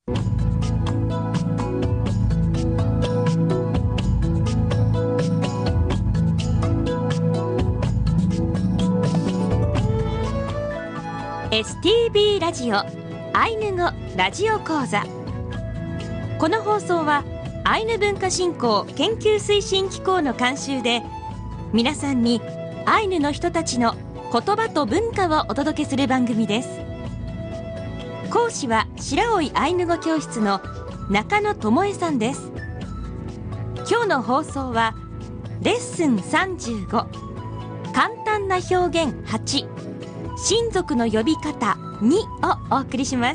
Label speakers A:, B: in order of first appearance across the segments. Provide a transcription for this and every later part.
A: STB ラジオアイヌ語ラジオ講座。この放送はアイヌ文化振興研究推進機構の監修で、皆さんにアイヌの人たちの言葉と文化をお届けする番組です。講師は白老アイヌ語教室の中野智恵さんです。今日の放送はレッスン35、簡単な表現8、親族の呼び方2をお送りします。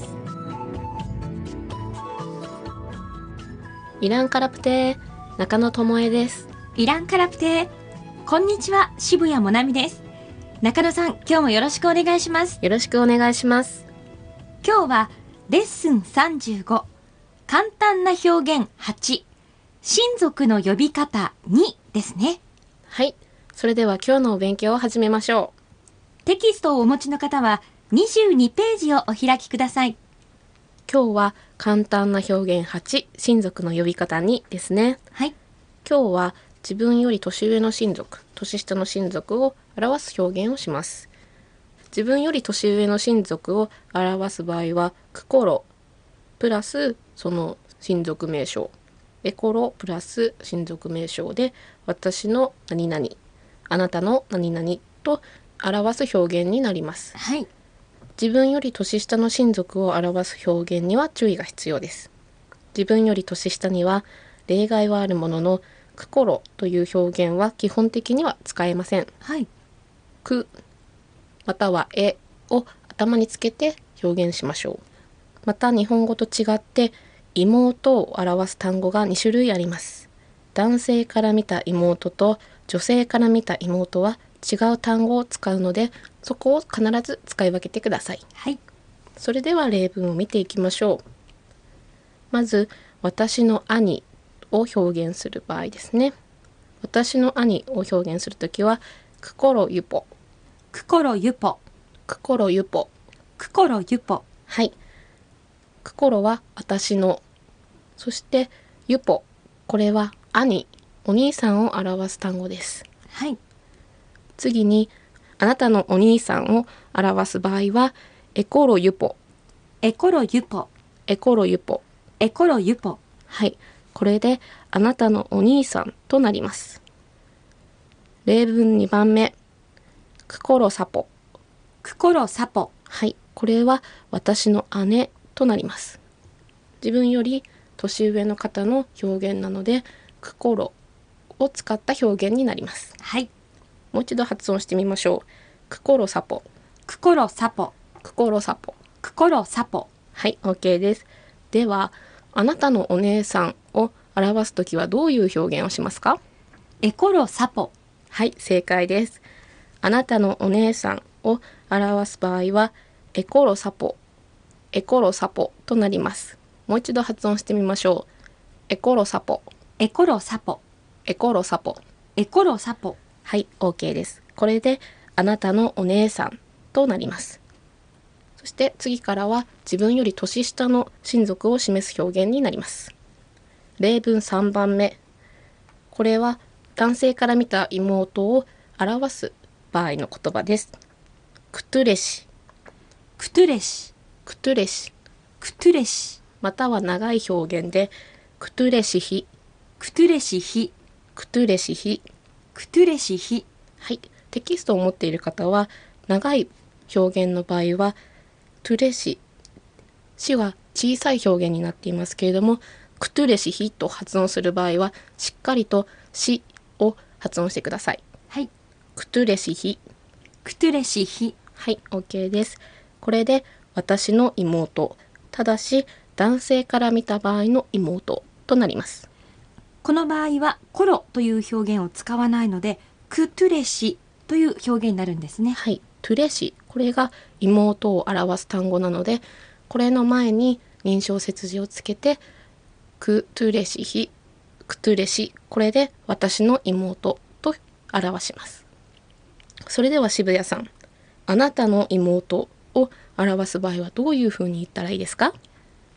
B: イランカラプテー、中野智恵です。
A: イランカラプテー、こんにちは、渋谷もなみです。中野さん、今日もよろしくお願いします。
B: よろしくお願いします。
A: 今日はレッスン35、簡単な表現8、親族の呼び方2ですね。
B: はい、それでは今日のお勉強を始めましょう。
A: テキストをお持ちの方は22ページをお開きください。
B: 今日は簡単な表現8、親族の呼び方2ですね。
A: はい。
B: 今日は自分より年上の親族、年下の親族を表す表現をします。自分より年上の親族を表す場合は、クコロプラスその親族名称、エコロプラス親族名称で、私の何々、あなたの何々と表す表現になります。
A: はい。
B: 自分より年下の親族を表す表現には注意が必要です。自分より年下には例外はあるものの、クコロという表現は基本的には使えません。
A: はい。
B: くまたはえを頭につけて表現しましょう。また日本語と違って妹を表す単語が2種類あります。男性から見た妹と女性から見た妹は違う単語を使うので、そこを必ず使い分けてください。
A: はい。
B: それでは例文を見ていきましょう。まず、私の兄を表現する場合ですね。私の兄を表現するときは、クコロユポ。
A: クコロユポ。
B: クコロユポ。
A: クコロユポ。
B: はい。クコロは私の。そして、ユポ。これは兄、お兄さんを表す単語です。
A: はい。
B: 次に、あなたのお兄さんを表す場合は、エコロユポ。
A: エコロユポ。
B: エコロユポ。
A: エコロユポ。
B: はい。これで、あなたのお兄さんとなります。例文2番目。クコロサポ。
A: クコロサポ。
B: はい。これは私の姉となります。自分より年上の方の表現なので、クコロを使った表現になります。
A: はい。
B: もう一度発音してみましょう。クコロサポ。
A: クコロサポ。
B: クコロサポ。
A: クコロサポ。
B: はい、OK です。では、あなたのお姉さんを表すときはどういう表現をしますか？
A: エコロサポ。
B: はい、正解です。あなたのお姉さんを表す場合は、エコロサポ。エコロサポとなります。もう一度発音してみましょう。エコロサポ。
A: エコロサポ。
B: エコロサポ。
A: エコロサポ。
B: はい、OK です。これで、あなたのお姉さんとなります。そして次からは自分より年下の親族を示す表現になります。例文3番目。これは男性から見た妹を表す場合の言葉です。クトゥレシ。
A: クトゥレシ。
B: クトゥレシ。
A: クトゥレシ。
B: または長い表現で、クトゥレシヒ。
A: クトゥレシヒ。
B: クトゥレシヒ。
A: クトゥレシヒ。
B: はい。テキストを持っている方は、長い表現の場合は、トゥレシ。シは小さい表現になっていますけれども、クトゥレシヒと発音する場合は、しっかりとシを発音してください。
A: はい。
B: クトゥレシヒ。
A: クトゥレシヒ。
B: はい、OK です。これで、私の妹。ただし、男性から見た場合の妹となります。
A: この場合は、コロという表現を使わないので、クトゥレシという表現になるんですね。
B: はい、トゥレシ。これが妹を表す単語なので、これの前に認証切字をつけて、クトゥレシヒ、クトゥレシ。これで私の妹と表します。それでは渋谷さん、あなたの妹を表す場合はどういうふうに言ったらいいですか？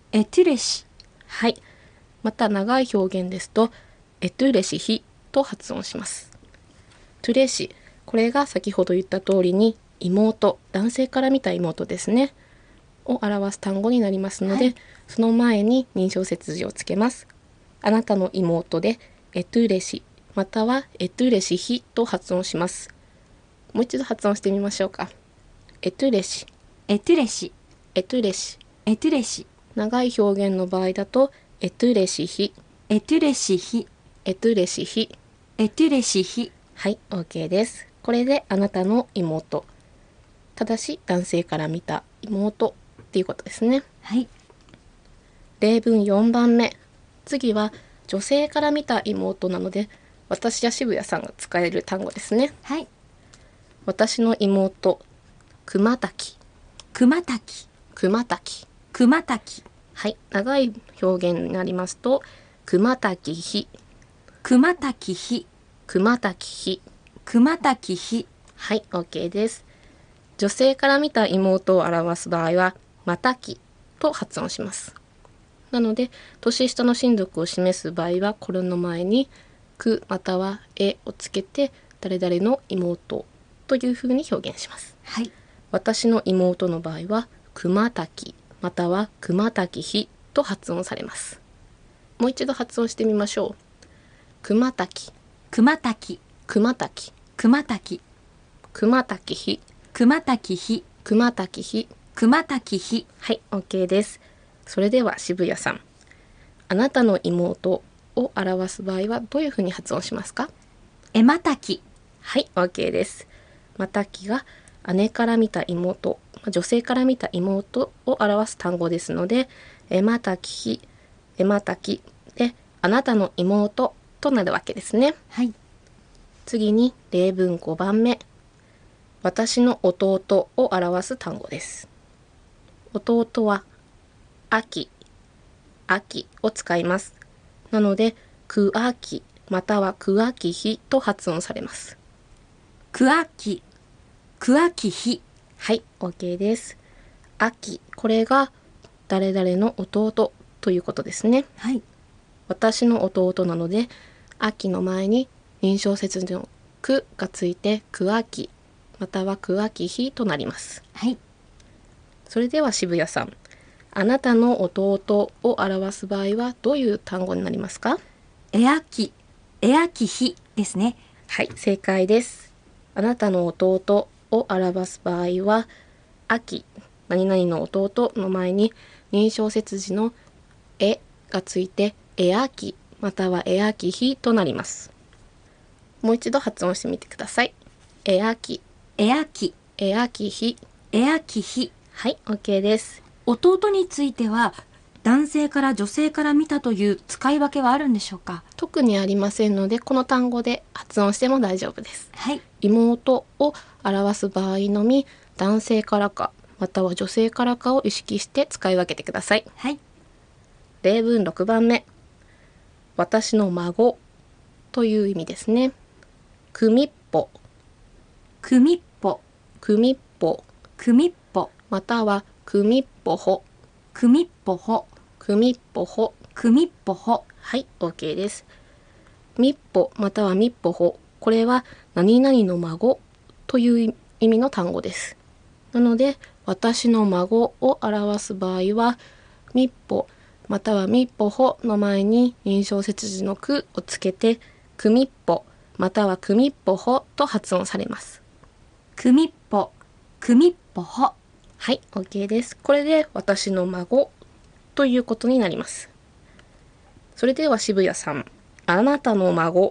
A: エトゥレシ。
B: はい。また長い表現ですと、エトゥレシヒと発音します。トゥレシ、これが先ほど言った通りに妹、男性から見た妹ですね、を表す単語になりますので、その前に認証接字をつけます。あなたの妹でエトゥレシ、またはエトゥレシヒと発音します。もう一度発音してみましょうか。エトゥレシ、
A: エトゥレシ、
B: エトゥレシ。
A: エトゥレシ、
B: 長い表現の場合だと、エトゥレシヒ、
A: エトゥレシヒ、
B: エトゥレシヒ。
A: エトゥレシヒ。
B: はい、OK です。これであなたの妹。ただし男性から見た妹っていうことですね。
A: はい。
B: 例文4番目。次は女性から見た妹なので、私や渋谷さんが使える単語ですね。
A: はい。
B: 私の妹、熊滝、
A: 熊滝、
B: 熊滝。
A: 熊滝、
B: はい、長い表現になりますと、熊滝ひ、
A: 熊滝ひ、
B: 熊滝ひ。
A: 熊滝ひ。
B: はい、OK です。女性から見た妹を表す場合は、またきと発音します。なので、年下の親族を示す場合は、これの前に、くまたはえをつけて、誰々の妹というふうに表現します。
A: はい。
B: 私の妹の場合は、熊滝または熊滝ひと発音されます。もう一度発音してみましょう。熊滝、
A: 熊滝、
B: 熊滝、
A: 熊滝、
B: 熊滝ひ、
A: 熊滝ひ、
B: 熊滝ひ。
A: 熊滝ひ。
B: はい、OK です。それでは渋谷さん。あなたの妹を表す場合はどういうふうに発音しますか？
A: えまたき。
B: はい、OK です。またきが姉から見た妹、女性から見た妹を表す単語ですので、えまたきひ、えまたきで、あなたの妹となるわけですね。
A: はい。
B: 次に例文5番目。私の弟を表す単語です。弟は、秋、秋を使います。なので、くあきまたはくあきひと発音されます。
A: くあき、くあきひ。
B: はい、OK です。秋、これが誰々の弟ということですね。
A: はい。
B: 私の弟なので、秋の前に認証接字のくがついて、くあきまたはくあきひとなります。
A: はい。
B: それでは渋谷さん。あなたの弟を表す場合はどういう単語になりますか？
A: えあき、えあきひですね。
B: はい、正解です。あなたの弟を表す場合は、秋、何々の弟の前に認証接字のえがついて、えあきまたはえあきひとなります。もう一度発音してみてください。えあき、
A: えあき、
B: えあきひ。
A: えあきひ。
B: はい、OK です。
A: 弟については男性から女性から見たという使い分けはあるんでしょうか？
B: 特にありませんので、この単語で発音しても大丈夫です。
A: はい。
B: 妹を表す場合のみ、男性からかまたは女性からかを意識して使い分けてください。
A: はい。
B: 例文6番目。私の孫という意味ですね。くみっぽ、
A: くみっぽ、
B: くみっぽ、
A: くみっぽ、
B: またはくみっぽほ、
A: くみっぽほ、
B: くみっぽほ。
A: くみっぽほ。
B: はい、OK です。みっぽまたはみっぽほ。これは何々の孫という意味の単語です。なので、私の孫を表す場合は、みっぽまたはみっぽほの前に認証接字のくをつけて、くみっぽまたはくみっぽほと発音されます。
A: くみっぽ、くみっぽほ。
B: はい、OK です。これで私の孫ということになります。それでは渋谷さん、あなたの孫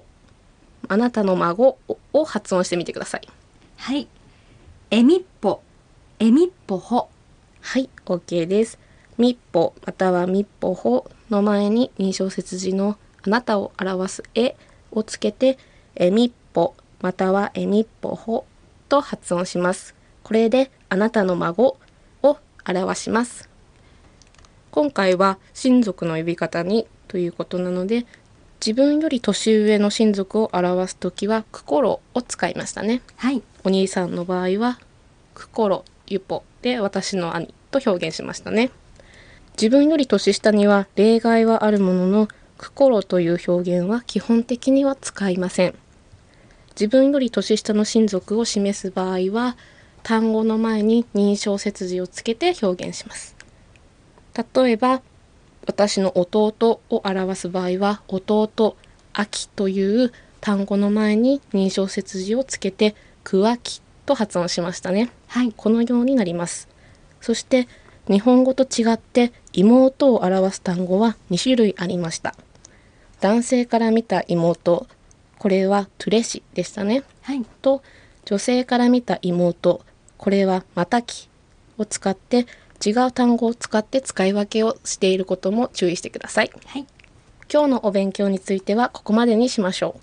B: を発音してみてください。
A: はい。えみっぽ、えみっぽほ。
B: はい、OK です。みっぽまたはみっぽほの前に認証接字のあなたを表すえをつけて、えみっぽまたはえみっぽほと発音します。これであなたの孫を表します。今回は親族の呼び方にということなので、自分より年上の親族を表すときはくころを使いましたね。
A: はい。
B: お兄さんの場合はくころゆぽで私の兄と表現しましたね。 自分より年下には例外はあるものの、くころという表現は基本的には使いません。自分より年下の親族を示す場合は、単語の前に認証接字をつけて表現します。例えば、私の弟を表す場合は、弟、秋という単語の前に認証接字をつけて、くわきと発音しましたね。
A: はい。
B: このようになります。そして、日本語と違って妹を表す単語は2種類ありました。男性から見た妹、これはトゥレシでしたね。
A: はい。
B: と、女性から見た妹、これはまたきを使って、違う単語を使って使い分けをしていることも注意してください。
A: はい。
B: 今日のお勉強についてはここまでにしましょう。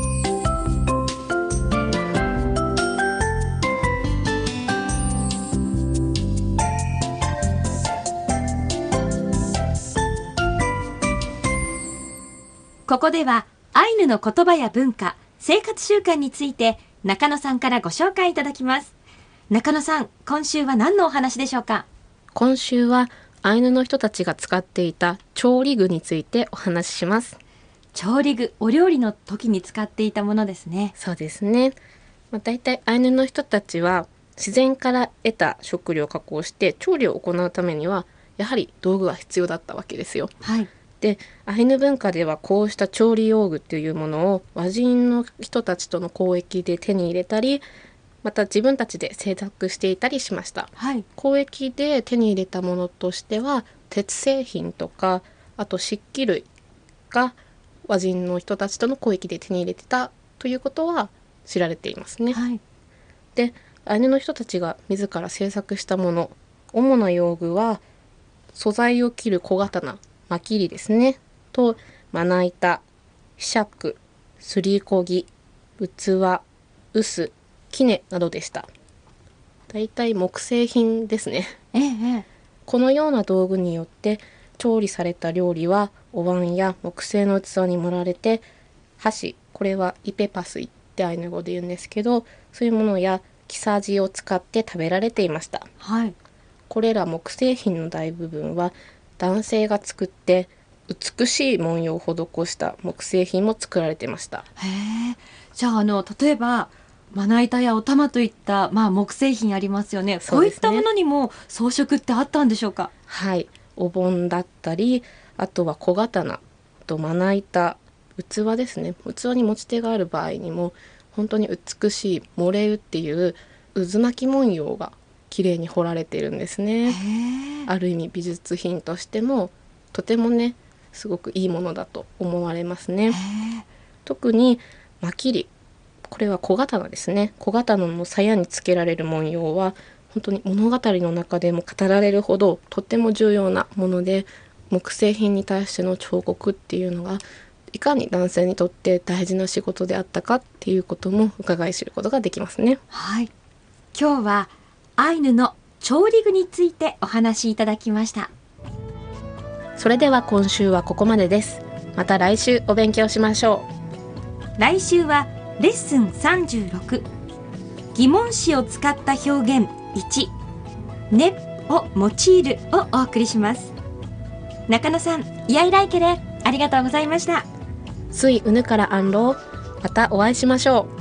A: ここではアイヌの言葉や文化、生活習慣について中野さんからご紹介いただきます。中野さん、今週は何のお話でしょうか？
B: 今週はアイヌの人たちが使っていた調理具についてお話しします。
A: 調理具、お料理の時に使っていたものですね。
B: そうですね。だいたいアイヌの人たちは自然から得た食料を加工して調理を行うためにはやはり道具が必要だったわけですよ。
A: はい。
B: で、アイヌ文化ではこうした調理用具というものを和人の人たちとの交易で手に入れたり、また自分たちで製作していたりしました。
A: はい。
B: 交易で手に入れたものとしては鉄製品とか、あと漆器類が和人の人たちとの交易で手に入れてたということは知られていますね。
A: はい。
B: で、アイヌの人たちが自ら製作したもの、主な用具は素材を切る小刀、まきりですね、とまな板、ひ杓、すりこぎ、器、臼、杵などでした。だいたい木製品ですね。
A: ええ。
B: このような道具によって調理された料理はお椀や木製の器に盛られて、箸、これはイペパスイってアイヌ語で言うんですけど、そういうものや木さじを使って食べられていました。
A: はい。
B: これら木製品の大部分は男性が作って美しい文様を施した木製品も作られていました。
A: へえ。じゃあ、例えばまな板やお玉といった、木製品ありますよね。
B: そうですね。
A: こういったものにも装飾ってあったんでしょうか？
B: はい、お盆だったり、あとは小刀、あとまな板、器ですね。器に持ち手がある場合にも本当に美しいモレウっていう渦巻き文様が綺麗に彫られているんですね。ある意味美術品としてもとてもね、すごくいいものだと思われますね。特にまきり、これは小刀ですね。小刀の鞘につけられる文様は本当に物語の中でも語られるほどとても重要なもので、木製品に対しての彫刻っていうのがいかに男性にとって大事な仕事であったかっていうことも伺い知ることができますね。
A: はい。今日はアイヌの調理具についてお話しいただきました。
B: それでは今週はここまでです。また来週お勉強しましょ
A: う。来週はレッスン36、疑問詞を使った表現1、ねを用いるをお送りします。中野さん、イヤイライケレありがとうございました。
B: スイウヌからアンロー、またお会いしましょう。